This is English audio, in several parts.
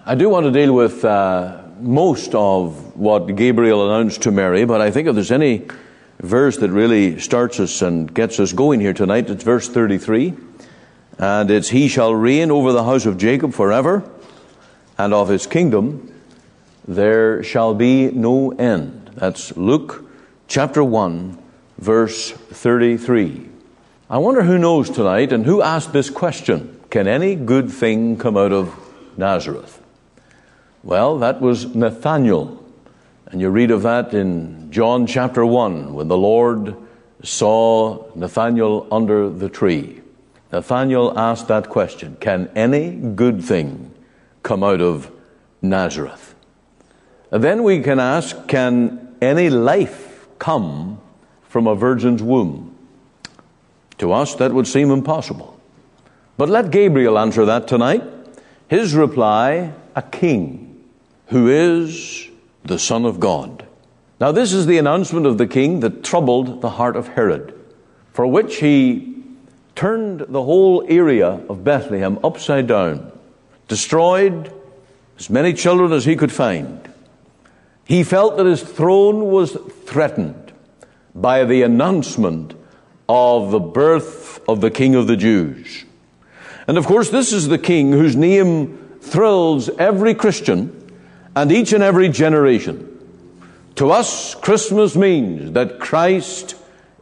I do want to deal with most of what Gabriel announced to Mary, but I think if there's any verse that really starts us and gets us going here tonight, it's verse 33. And it's, "He shall reign over the house of Jacob forever, and of his kingdom there shall be no end." That's Luke chapter 1, verse 33. I wonder who knows tonight and who asked this question: can any good thing come out of Nazareth? Well, that was Nathanael. And you read of that in John chapter 1, when the Lord saw Nathanael under the tree. Nathanael asked that question: can any good thing come out of Nazareth? And then we can ask, can any life come from a virgin's womb? To us, that would seem impossible. But let Gabriel answer that tonight. His reply: a king who is the Son of God. Now, this is the announcement of the king that troubled the heart of Herod, for which he turned the whole area of Bethlehem upside down, destroyed as many children as he could find. He felt that his throne was threatened by the announcement of the birth of the King of the Jews. And of course, this is the king whose name thrills every Christian and each and every generation. To us, Christmas means that Christ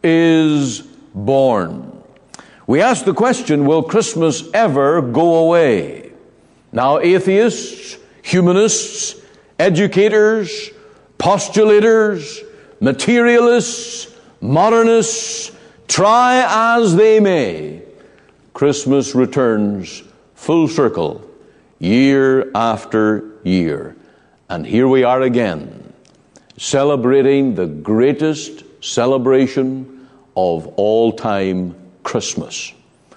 is born. We ask the question, will Christmas ever go away? Now, atheists, humanists, educators, postulators, materialists, modernists, try as they may, Christmas returns full circle, year after year. And here we are again, celebrating the greatest celebration of all time, Christmas.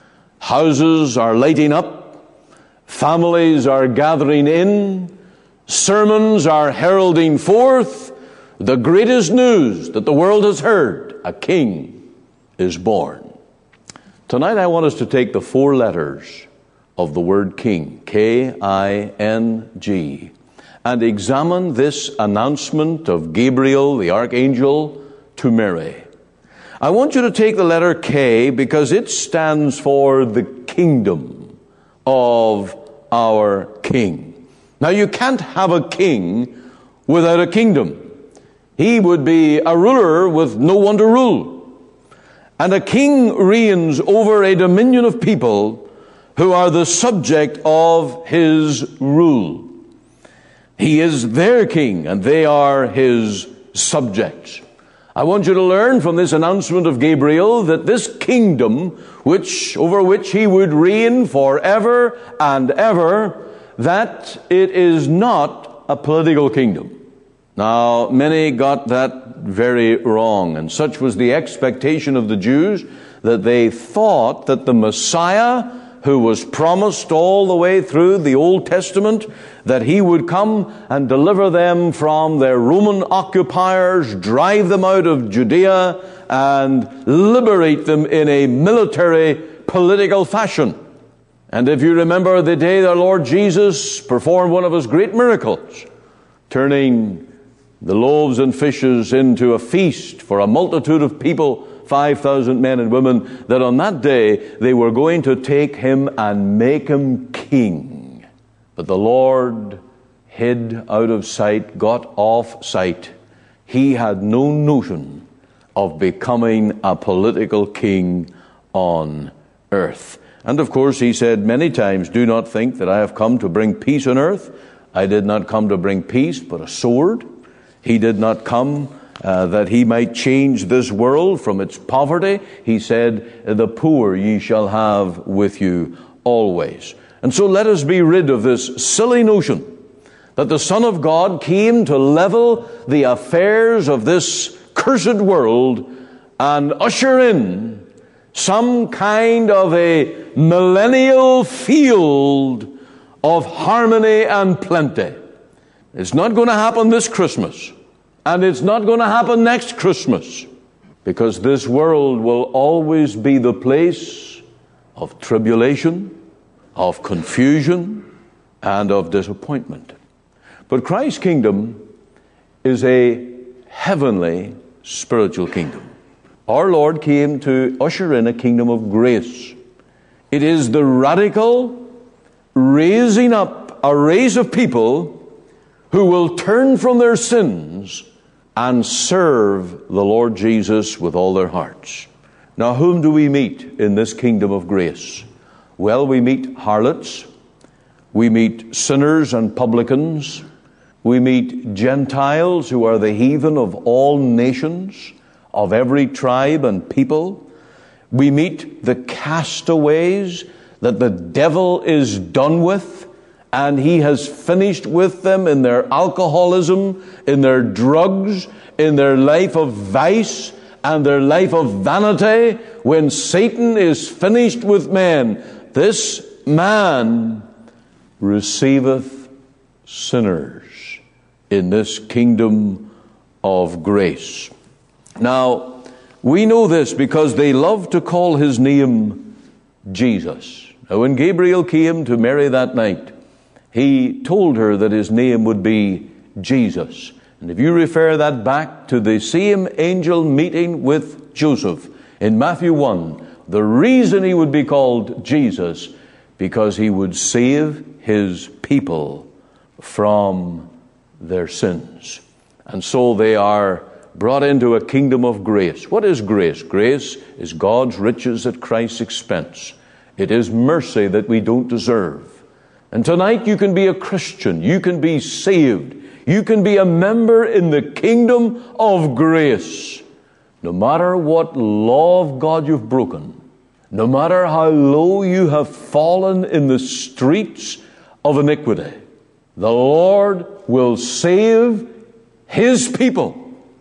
Houses are lighting up, families are gathering in, sermons are heralding forth the greatest news that the world has heard: a king is born. Tonight I want us to take the four letters of the word king, K-I-N-G, and examine this announcement of Gabriel, the archangel, to Mary. I want you to take the letter K because it stands for the kingdom of our King. Now, you can't have a king without a kingdom. He would be a ruler with no one to rule. And a king reigns over a dominion of people who are the subject of his rule. He is their king, and they are his subjects. I want you to learn from this announcement of Gabriel that this kingdom, over which he would reign forever and ever, that it is not a political kingdom. Now, many got that very wrong, and such was the expectation of the Jews that they thought that the Messiah, who was promised all the way through the Old Testament, that he would come and deliver them from their Roman occupiers, drive them out of Judea, and liberate them in a military, political fashion. And if you remember the day the Lord Jesus performed one of his great miracles, turning the loaves and fishes into a feast for a multitude of people, 5,000 men and women, that on that day they were going to take him and make him king. But the Lord hid out of sight, got off sight. He had no notion of becoming a political king on earth. And of course, he said many times, "Do not think that I have come to bring peace on earth. I did not come to bring peace, but a sword." He did not come that he might change this world from its poverty. He said, "The poor ye shall have with you always." And so let us be rid of this silly notion that the Son of God came to level the affairs of this cursed world and usher in some kind of a millennial field of harmony and plenty. It's not going to happen this Christmas, and it's not going to happen next Christmas, because this world will always be the place of tribulation, of confusion, and of disappointment. But Christ's kingdom is a heavenly spiritual kingdom. Our Lord came to usher in a kingdom of grace. It is the radical raising up a race of people who will turn from their sins and serve the Lord Jesus with all their hearts. Now, whom do we meet in this kingdom of grace? Well, we meet harlots, we meet sinners and publicans, we meet Gentiles who are the heathen of all nations, of every tribe and people. We meet the castaways that the devil is done with, and he has finished with them in their alcoholism, in their drugs, in their life of vice, and their life of vanity. When Satan is finished with men, this man receiveth sinners in this kingdom of grace. Now, we know this because they love to call his name Jesus. Now, when Gabriel came to Mary that night, he told her that his name would be Jesus. And if you refer that back to the same angel meeting with Joseph in Matthew 1, the reason he would be called Jesus, because he would save his people from their sins. And so they are brought into a kingdom of grace. What is grace? Grace is God's riches at Christ's expense. It is mercy that we don't deserve. And tonight you can be a Christian. You can be saved. You can be a member in the kingdom of grace. No matter what law of God you've broken, no matter how low you have fallen in the streets of iniquity, the Lord will save his people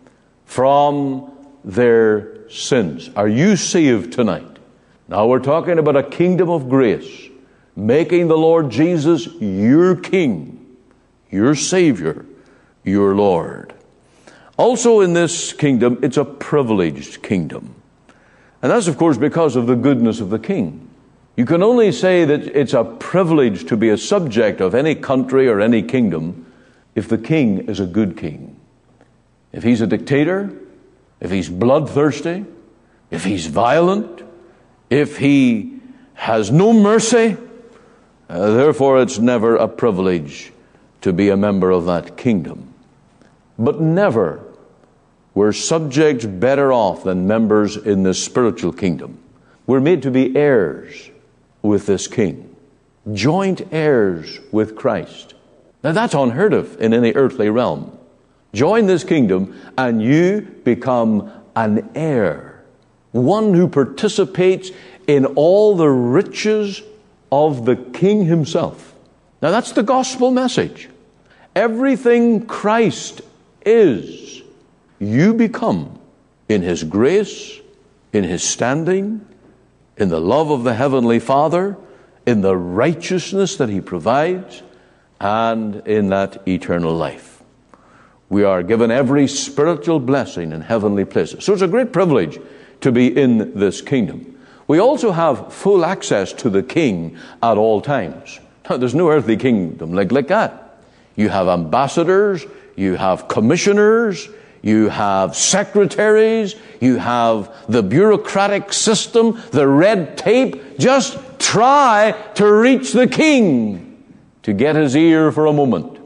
from their sins. Are you saved tonight? Now we're talking about a kingdom of grace, making the Lord Jesus your King, your Savior, your Lord. Also in this kingdom, it's a privileged kingdom. And that's, of course, because of the goodness of the King. You can only say that it's a privilege to be a subject of any country or any kingdom if the king is a good king. If he's a dictator, if he's bloodthirsty, if he's violent, if he has no mercy, therefore it's never a privilege to be a member of that kingdom. But never were subjects better off than members in the spiritual kingdom. We're made to be heirs with this king, joint heirs with Christ. Now that's unheard of in any earthly realm. Join this kingdom and you become an heir, one who participates in all the riches of the King himself. Now that's the gospel message. Everything Christ is, you become in his grace, in his standing, in the love of the Heavenly Father, in the righteousness that he provides, and in that eternal life. We are given every spiritual blessing in heavenly places. So it's a great privilege to be in this kingdom. We also have full access to the King at all times. Now, there's no earthly kingdom like that. You have ambassadors, you have commissioners, you have secretaries, you have the bureaucratic system, the red tape. Just try to reach the King to get his ear for a moment.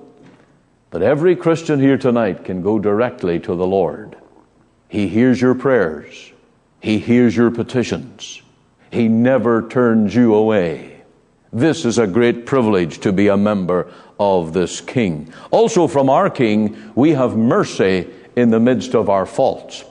But every Christian here tonight can go directly to the Lord. He hears your prayers. He hears your petitions. He never turns you away. This is a great privilege to be a member of this King. Also from our King, we have mercy in the midst of our faults.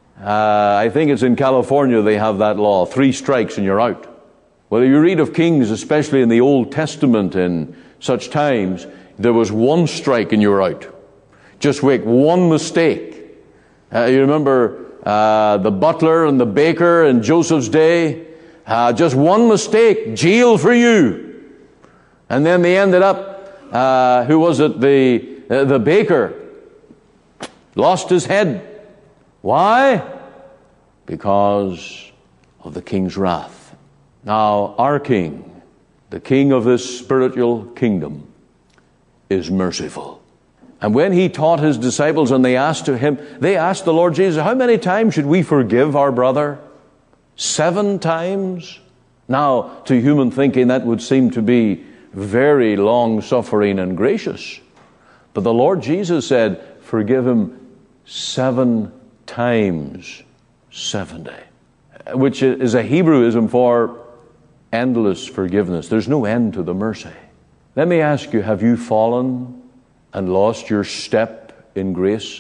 I think it's in California they have that law, 3 strikes and you're out. Well, you read of kings, especially in the Old Testament in such times, there was 1 strike and you were out. Just make one mistake. You remember the butler and the baker in Joseph's day? Just one mistake, jail for you. And then they ended up, who was it? The baker lost his head. Why? Because of the king's wrath. Now, our King, the King of this spiritual kingdom, is merciful. And when he taught his disciples and they asked the Lord Jesus, how many times should we forgive our brother? 7 times? Now, to human thinking, that would seem to be very long-suffering and gracious. But the Lord Jesus said, forgive him 7 times 70, which is a Hebrewism for endless forgiveness. There's no end to the mercy. Let me ask you, have you fallen and lost your step in grace?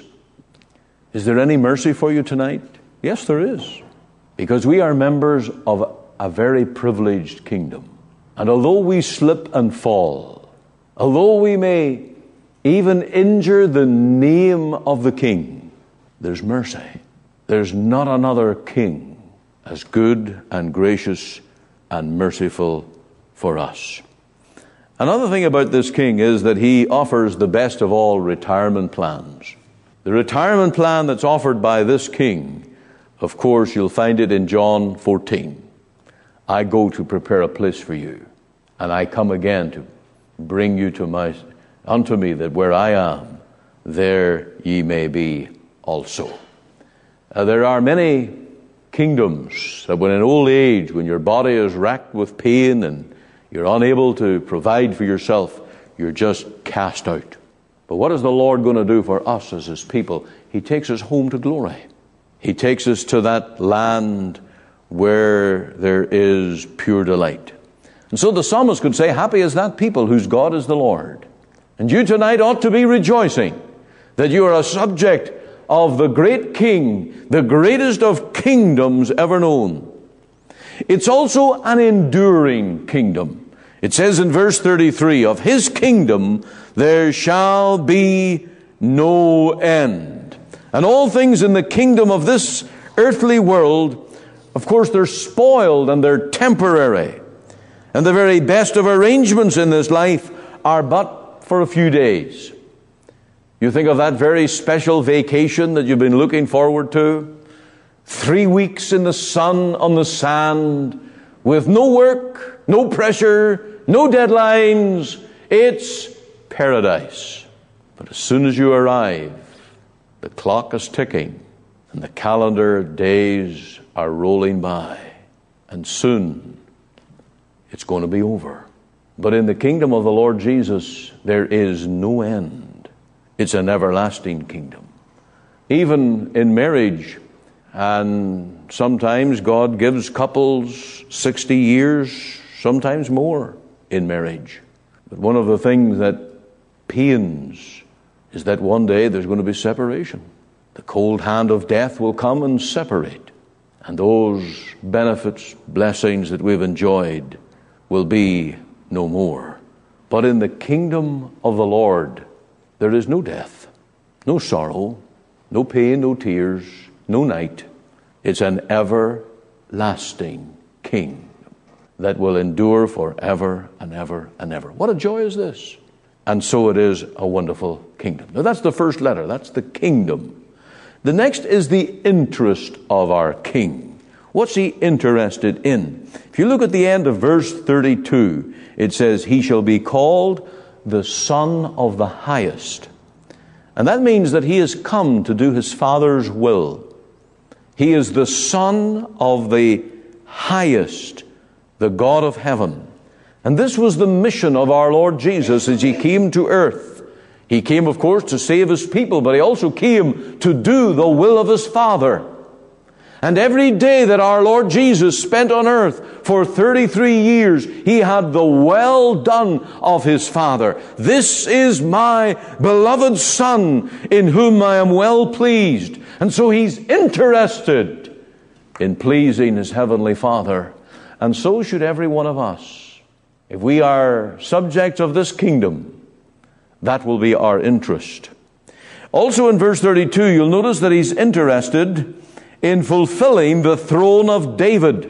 Is there any mercy for you tonight? Yes, there is. Because we are members of a very privileged kingdom. And although we slip and fall, although we may even injure the name of the King, there's mercy. There's not another king as good and gracious and merciful for us. Another thing about this king is that he offers the best of all retirement plans. The retirement plan that's offered by this king, of course, you'll find it in John 14. I go to prepare a place for you, and I come again to bring you unto me, that where I am, there ye may be also. There are many kingdoms that when in old age, when your body is racked with pain and you're unable to provide for yourself, you're just cast out. But what is the Lord going to do for us as his people? He takes us home to glory. He takes us to that land where there is pure delight. And so the psalmist could say, happy is that people whose God is the Lord. And you tonight ought to be rejoicing that you are a subject of the great King, the greatest of kingdoms ever known. It's also an enduring kingdom. It says in verse 33, of his kingdom there shall be no end. And all things in the kingdom of this earthly world, of course, they're spoiled and they're temporary. And the very best of arrangements in this life are but for a few days. You think of that very special vacation that you've been looking forward to. 3 weeks in the sun on the sand with no work, no pressure, no deadlines. It's paradise. But as soon as you arrive, the clock is ticking and the calendar days are rolling by. And soon it's going to be over. But in the kingdom of the Lord Jesus, there is no end. It's an everlasting kingdom. Even in marriage, and sometimes God gives couples 60 years, sometimes more in marriage. But one of the things that pains is that one day there's going to be separation. The cold hand of death will come and separate. And those benefits, blessings that we've enjoyed will be no more. But in the kingdom of the Lord, there is no death, no sorrow, no pain, no tears, no night. It's an everlasting kingdom that will endure forever and ever and ever. What a joy is this! And so it is a wonderful kingdom. Now that's the first letter. That's the kingdom. The next is the interest of our King. What's he interested in? If you look at the end of verse 32, it says, he shall be called the Son of the Highest. And that means that he has come to do his Father's will. He is the Son of the Highest, the God of heaven. And this was the mission of our Lord Jesus as he came to earth. He came, of course, to save his people, but he also came to do the will of his Father. And every day that our Lord Jesus spent on earth for 33 years, he had the well done of his Father. This is my beloved Son, in whom I am well pleased. And so he's interested in pleasing his heavenly Father. And so should every one of us. If we are subjects of this kingdom, that will be our interest. Also in verse 32, you'll notice that he's interested in fulfilling the throne of David.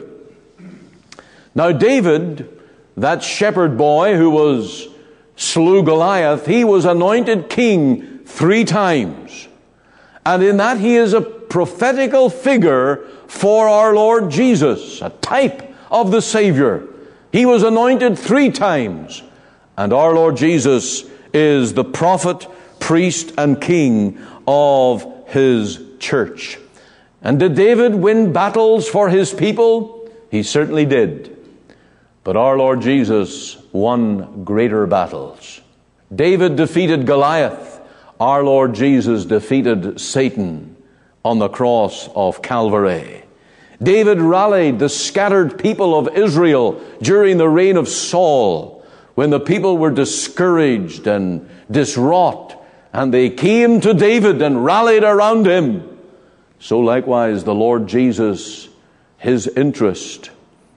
Now David, that shepherd boy who slew Goliath, he was anointed king 3 times. And in that he is a prophetical figure for our Lord Jesus, a type of the Savior. He was anointed 3 times. And our Lord Jesus is the prophet, priest, and king of his church. And did David win battles for his people? He certainly did. But our Lord Jesus won greater battles. David defeated Goliath. Our Lord Jesus defeated Satan on the cross of Calvary. David rallied the scattered people of Israel during the reign of Saul, when the people were discouraged and distraught, and they came to David and rallied around him. So likewise, the Lord Jesus, his interest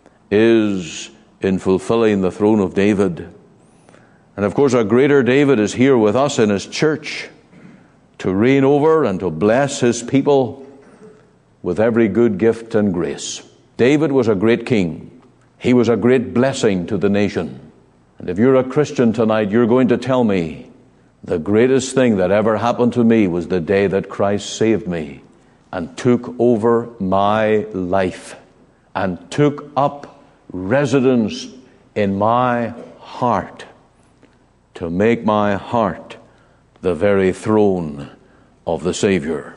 is in fulfilling the throne of David. And of course, our greater David is here with us in his church to reign over and to bless his people with every good gift and grace. David was a great king. He was a great blessing to the nation. And if you're a Christian tonight, you're going to tell me the greatest thing that ever happened to me was the day that Christ saved me and took over my life and took up residence in my heart to make my heart the very throne of the Savior.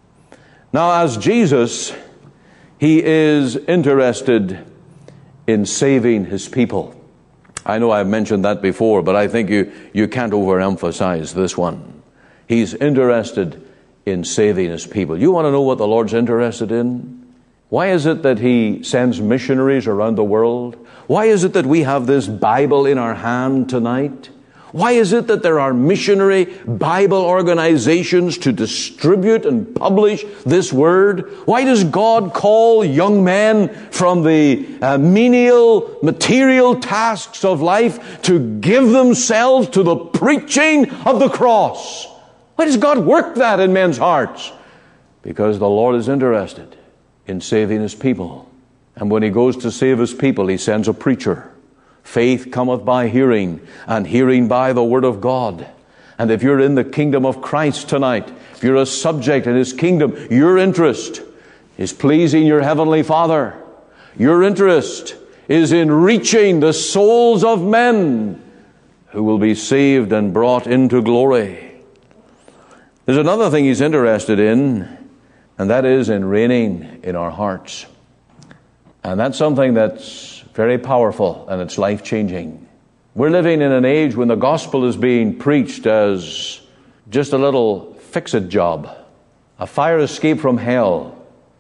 Now, as Jesus, he is interested in saving his people. I know I've mentioned that before, but I think you can't overemphasize this one. He's interested in saving his people. You want to know what the Lord's interested in? Why is it that he sends missionaries around the world? Why is it that we have this Bible in our hand tonight? Why is it that there are missionary Bible organizations to distribute and publish this word? Why does God call young men from the menial, material tasks of life to give themselves to the preaching of the cross? Why does God work that in men's hearts? Because the Lord is interested in saving his people. And when he goes to save his people, he sends a preacher. Faith cometh by hearing, and hearing by the word of God. And if you're in the kingdom of Christ tonight, if you're a subject in his kingdom, your interest is pleasing your heavenly Father. Your interest is in reaching the souls of men who will be saved and brought into glory. There's another thing he's interested in, and that is in reigning in our hearts. And that's something that's very powerful, and it's life-changing. We're living in an age when the gospel is being preached as just a little fix-it job, a fire escape from hell,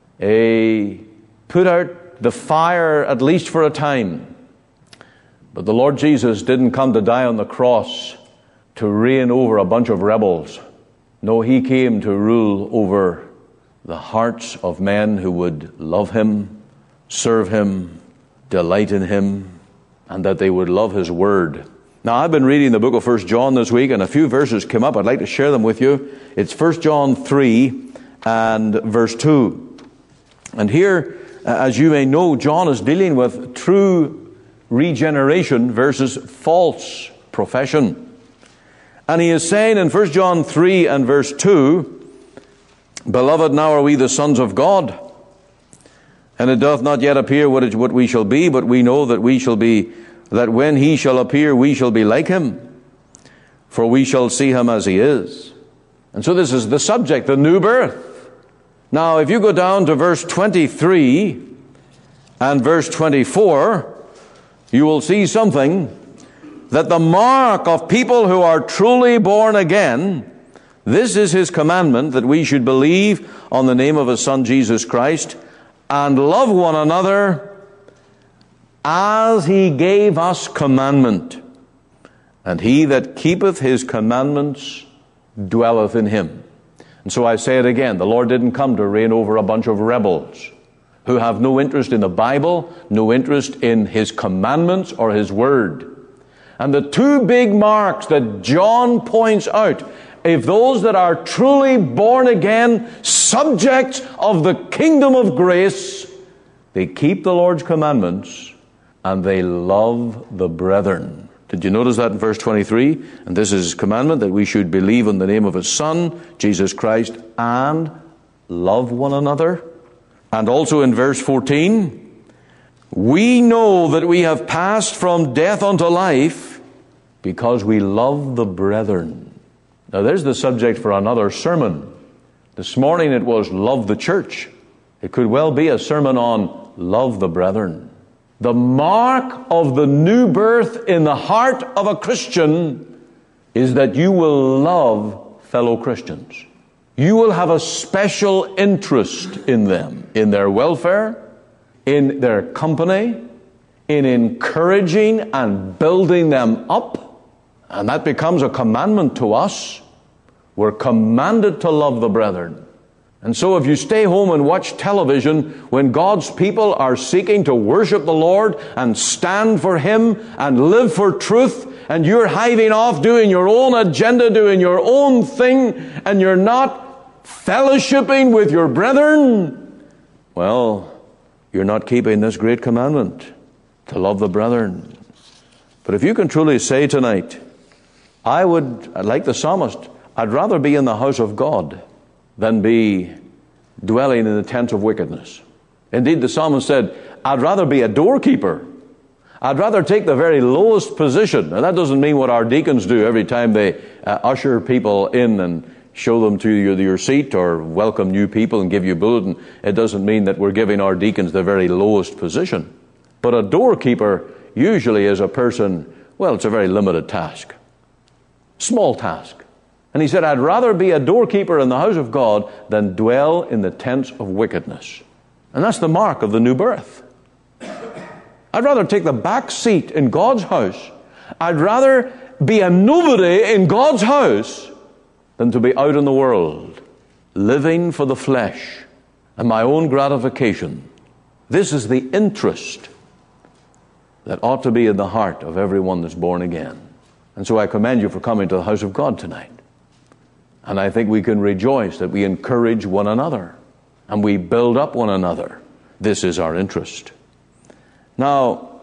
a put out the fire at least for a time. But the Lord Jesus didn't come to die on the cross to reign over a bunch of rebels. No, he came to rule over the hearts of men who would love him, serve him, delight in him, and that they would love his word. Now, I've been reading the book of 1 John this week, and a few verses came up. I'd like to share them with you. It's 1 John 3 and verse 2. And here, as you may know, John is dealing with true regeneration versus false profession. And he is saying in 1 John 3 and verse 2, Beloved, now are we the sons of God, and it doth not yet appear what we shall be, but we know that we shall be, that when he shall appear, we shall be like him, for we shall see him as he is. And so this is the subject, the new birth. Now, if you go down to verse 23 and verse 24, you will see something, that the mark of people who are truly born again, this is his commandment, that we should believe on the name of his Son Jesus Christ, and love one another as he gave us commandment. And he that keepeth his commandments dwelleth in him. And so I say it again, the Lord didn't come to reign over a bunch of rebels who have no interest in the Bible, no interest in his commandments or his word. And the two big marks that John points out, if those that are truly born again, subjects of the kingdom of grace, they keep the Lord's commandments and they love the brethren. Did you notice that in verse 23? And this is his commandment, that we should believe in the name of his Son, Jesus Christ, and love one another. And also in verse 14, we know that we have passed from death unto life because we love the brethren. Now there's the subject for another sermon. This morning it was love the church. It could well be a sermon on love the brethren. The mark of the new birth in the heart of a Christian is that you will love fellow Christians. You will have a special interest in them, in their welfare, in their company, in encouraging and building them up. And that becomes a commandment to us. We're commanded to love the brethren. And so if you stay home and watch television when God's people are seeking to worship the Lord and stand for Him and live for truth, and you're hiving off doing your own agenda, doing your own thing, and you're not fellowshipping with your brethren, well, you're not keeping this great commandment to love the brethren. But if you can truly say tonight, like the psalmist, I'd rather be in the house of God than be dwelling in the tent of wickedness. Indeed, the psalmist said, I'd rather be a doorkeeper. I'd rather take the very lowest position. Now, that doesn't mean what our deacons do every time they usher people in and show them to your seat or welcome new people and give you a bulletin. It doesn't mean that we're giving our deacons the very lowest position. But a doorkeeper usually is a person, well, it's a very limited task. Small task. And he said, I'd rather be a doorkeeper in the house of God than dwell in the tents of wickedness. And that's the mark of the new birth. I'd rather take the back seat in God's house. I'd rather be a nobody in God's house than to be out in the world, living for the flesh and my own gratification. This is the interest that ought to be in the heart of everyone that's born again. And so I commend you for coming to the house of God tonight. And I think we can rejoice that we encourage one another and we build up one another. This is our interest. Now,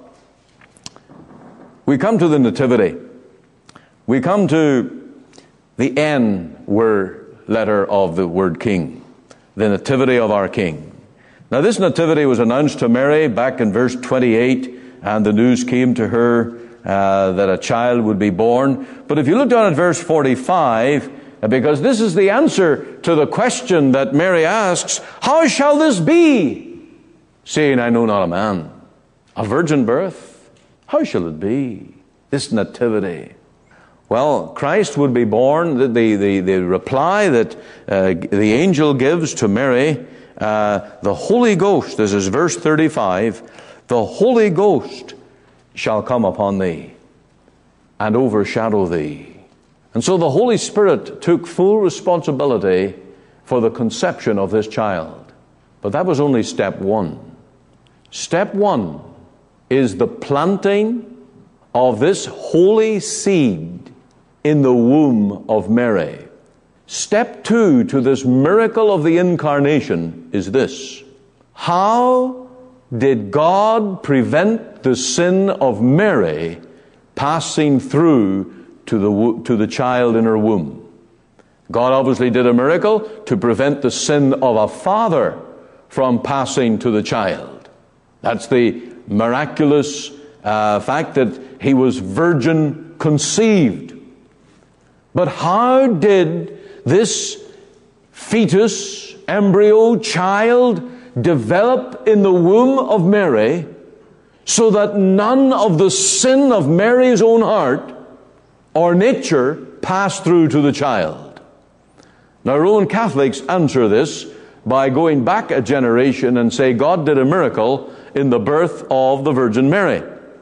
we come to the Nativity. We come to the N letter of the word King, the Nativity of our King. Now, this Nativity was announced to Mary back in verse 28, and the news came to her that a child would be born. But if you look down at verse 45, because this is the answer to the question that Mary asks, how shall this be, seeing I know not a man? A virgin birth? How shall it be? This nativity. Well, Christ would be born. The reply that the angel gives to Mary, the Holy Ghost, this is verse 35, the Holy Ghost shall come upon thee and overshadow thee. And so the Holy Spirit took full responsibility for the conception of this child. But that was only step one. Step one is the planting of this holy seed in the womb of Mary. Step two to this miracle of the incarnation is this. How did God prevent the sin of Mary passing through to the child in her womb? God obviously did a miracle to prevent the sin of a father from passing to the child. That's the miraculous fact that he was virgin conceived. But how did this fetus, embryo, child develop in the womb of Mary so that none of the sin of Mary's own heart or nature passed through to the child? Now, Roman Catholics answer this by going back a generation and say God did a miracle in the birth of the Virgin Mary.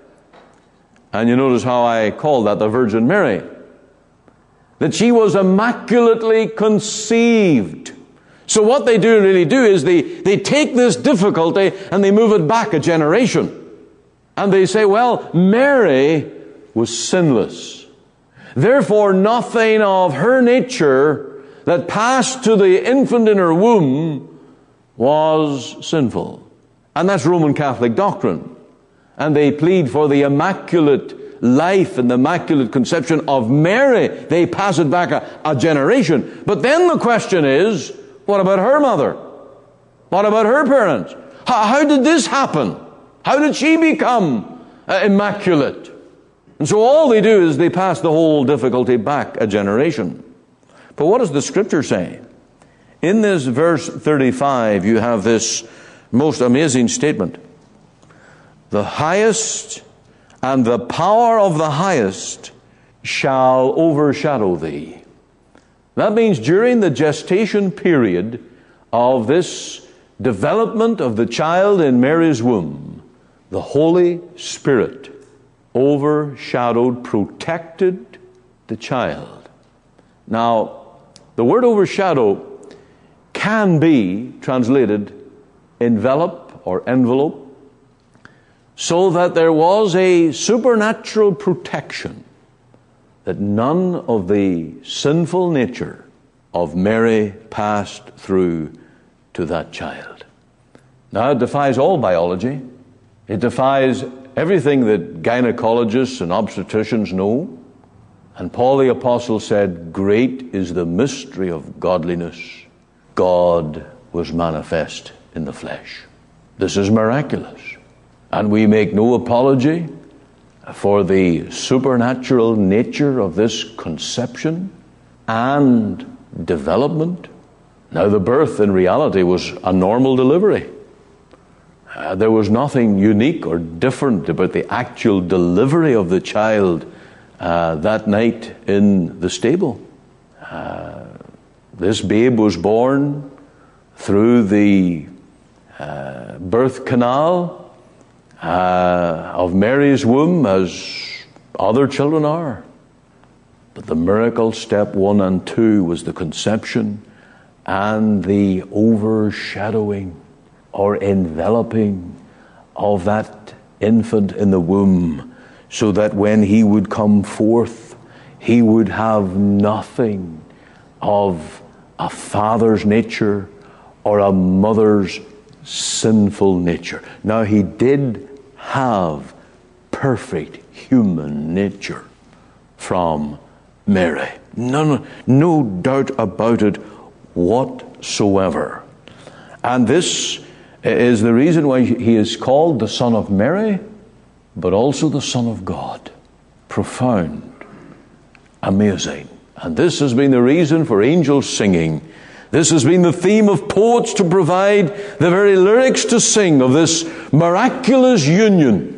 And you notice how I call that the Virgin Mary. That she was immaculately conceived. So what they really do is they take this difficulty and they move it back a generation. And they say, well, Mary was sinless. Therefore, nothing of her nature that passed to the infant in her womb was sinful. And that's Roman Catholic doctrine. And they plead for the immaculate life and the immaculate conception of Mary. They pass it back a generation. But then the question is, what about her mother? What about her parents? How did this happen? How did she become immaculate? And so all they do is they pass the whole difficulty back a generation. But what does the Scripture say? In this verse 35, you have this most amazing statement. The highest and the power of the highest shall overshadow thee. That means during the gestation period of this development of the child in Mary's womb, the Holy Spirit overshadowed, protected the child. Now, the word overshadow can be translated envelop or envelope, so that there was a supernatural protection that none of the sinful nature of Mary passed through to that child. Now, it defies all biology. It defies everything that gynecologists and obstetricians know. And Paul the Apostle said, great is the mystery of godliness. God was manifest in the flesh. This is miraculous. And we make no apology for the supernatural nature of this conception and development. Now, the birth in reality was a normal delivery. There was nothing unique or different about the actual delivery of the child that night in the stable. This babe was born through the birth canal of Mary's womb, as other children are. But the miracle, step 1 and 2, was the conception and the overshadowing or enveloping of that infant in the womb, so that when he would come forth, he would have nothing of a father's nature or a mother's sinful nature. Now, he did have perfect human nature from Mary. No doubt about it whatsoever. And this is the reason why he is called the Son of Mary, but also the Son of God. Profound. Amazing. And this has been the reason for angels singing. This has been the theme of poets to provide the very lyrics to sing of this miraculous union.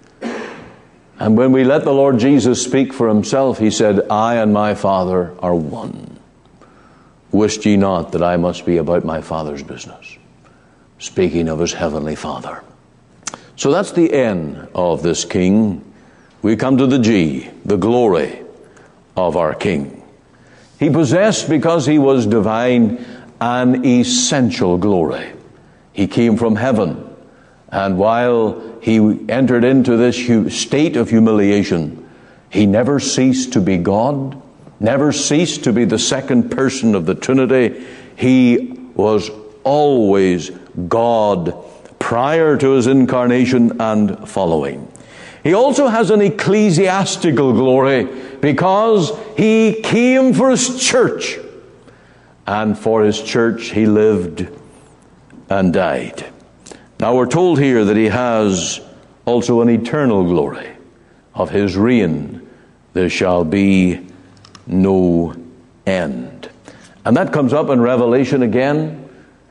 And when we let the Lord Jesus speak for himself, he said, I and my Father are one. Wist ye not that I must be about my Father's business? Speaking of his heavenly Father. So that's the N of this King. We come to the G, the glory of our King. He possessed, because he was divine, an essential glory. He came from heaven, and while he entered into this state of humiliation, he never ceased to be God, never ceased to be the second person of the Trinity. He was always God prior to his incarnation and following. He also has an ecclesiastical glory, because he came for his church. And for his church he lived and died. Now we're told here that he has also an eternal glory. Of his reign there shall be no end. And that comes up in Revelation again.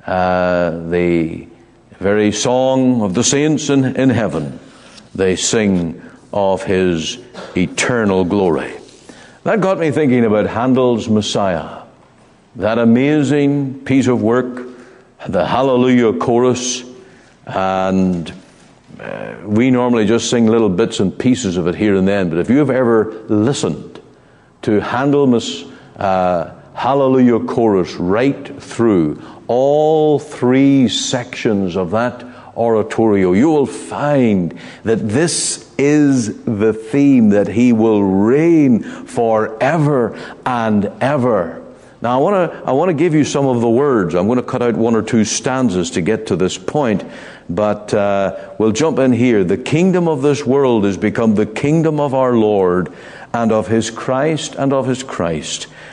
The very song of the saints in heaven. They sing of his eternal glory. That got me thinking about Handel's Messiah. That amazing piece of work, the Hallelujah chorus. And we normally just sing little bits and pieces of it here and then. But if you have ever listened to Handel's Hallelujah chorus right through all 3 sections of that oratorio, you will find that this is the theme, that he will reign forever and ever. Now I want to give you some of the words. I'm going to cut out 1 or 2 stanzas to get to this point, but we'll jump in here. The kingdom of this world is become the kingdom of our Lord, and of his Christ, and of his Christ.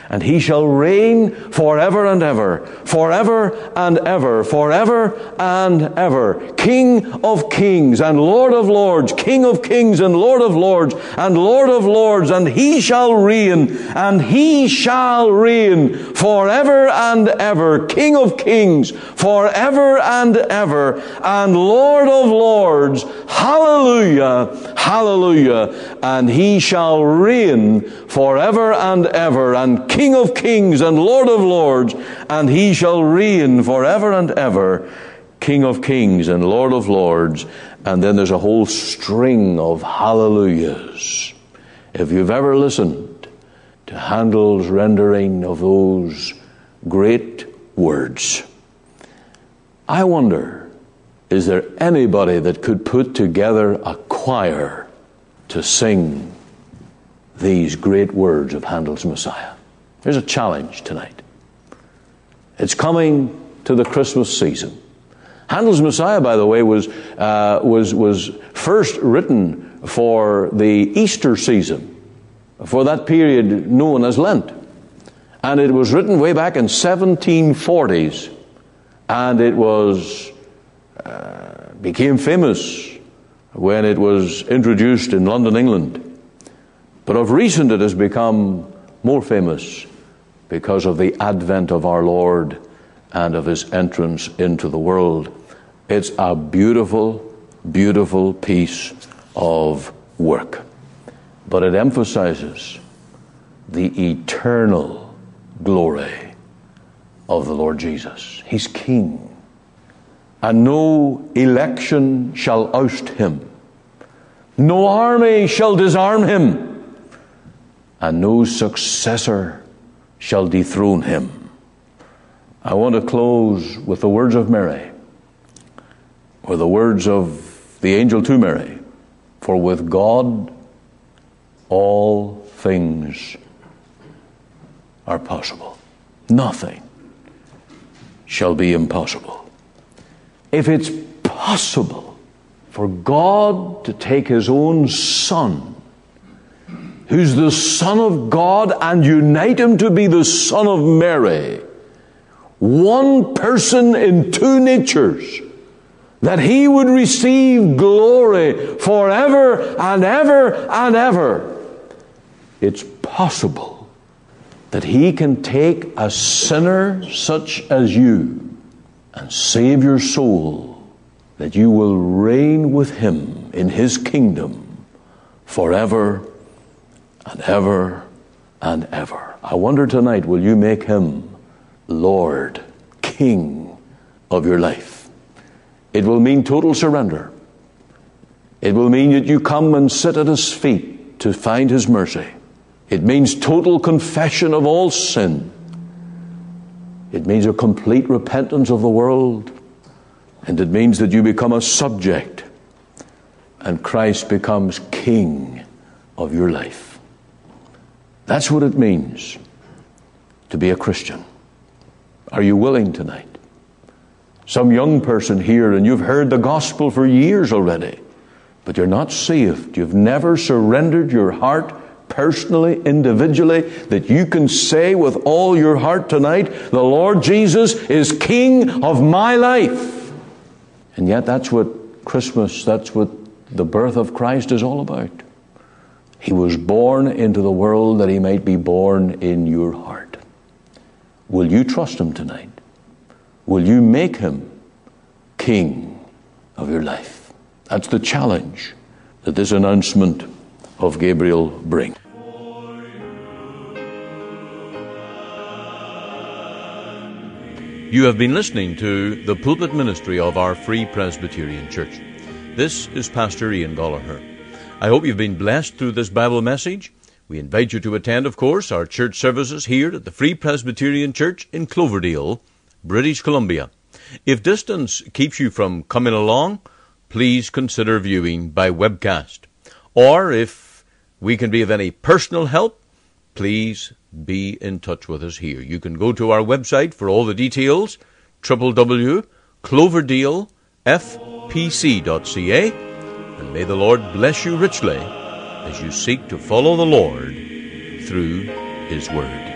and he shall reign forever and ever, forever and ever, forever and ever. King of kings and Lord of lords, King of kings and Lord of lords, and Lord of lords, and he shall reign, and he shall reign forever and ever. King of kings forever and ever, and Lord of lords. Hallelujah, hallelujah. And he shall reign forever and ever, and King of kings and Lord of lords, and he shall reign forever and ever, King of kings and Lord of lords. And then there's a whole string of hallelujahs. If you've ever listened to Handel's rendering of those great words, I wonder, is there anybody that could put together a choir to sing these great words of Handel's Messiah? Here's a challenge tonight. It's coming to the Christmas season. Handel's Messiah, by the way, was first written for the Easter season, for that period known as Lent. And it was written way back in 1740s, and it became famous when it was introduced in London, England. But of recent it has become more famous because of the advent of our Lord and of his entrance into the world. It's a beautiful, beautiful piece of work. But it emphasizes the eternal glory of the Lord Jesus. He's King, and no election shall oust him. No army shall disarm him, and no successor shall dethrone him. I want to close with the words of Mary, or the words of the angel to Mary. For with God all things are possible. Nothing shall be impossible. If it's possible for God to take his own Son, who's the Son of God, and unite him to be the Son of Mary, one person in two natures, that he would receive glory forever and ever and ever, it's possible that he can take a sinner such as you and save your soul, that you will reign with him in his kingdom forever and ever and ever. I wonder tonight, will you make him Lord, King of your life? It will mean total surrender. It will mean that you come and sit at his feet to find his mercy. It means total confession of all sin. It means a complete repentance of the world. And it means that you become a subject and Christ becomes King of your life. That's what it means to be a Christian. Are you willing tonight? Some young person here, and you've heard the gospel for years already, but you're not saved. You've never surrendered your heart personally, individually, that you can say with all your heart tonight, the Lord Jesus is King of my life. And yet that's what Christmas, that's what the birth of Christ is all about. He was born into the world that he might be born in your heart. Will you trust him tonight? Will you make him King of your life? That's the challenge that this announcement of Gabriel brings. You have been listening to the pulpit ministry of our Free Presbyterian Church. This is Pastor Ian Gollaher. I hope you've been blessed through this Bible message. We invite you to attend, of course, our church services here at the Free Presbyterian Church in Cloverdale, British Columbia. If distance keeps you from coming along, please consider viewing by webcast. Or if we can be of any personal help, please be in touch with us here. You can go to our website for all the details, www.cloverdalefpc.ca, and may the Lord bless you richly as you seek to follow the Lord through his word.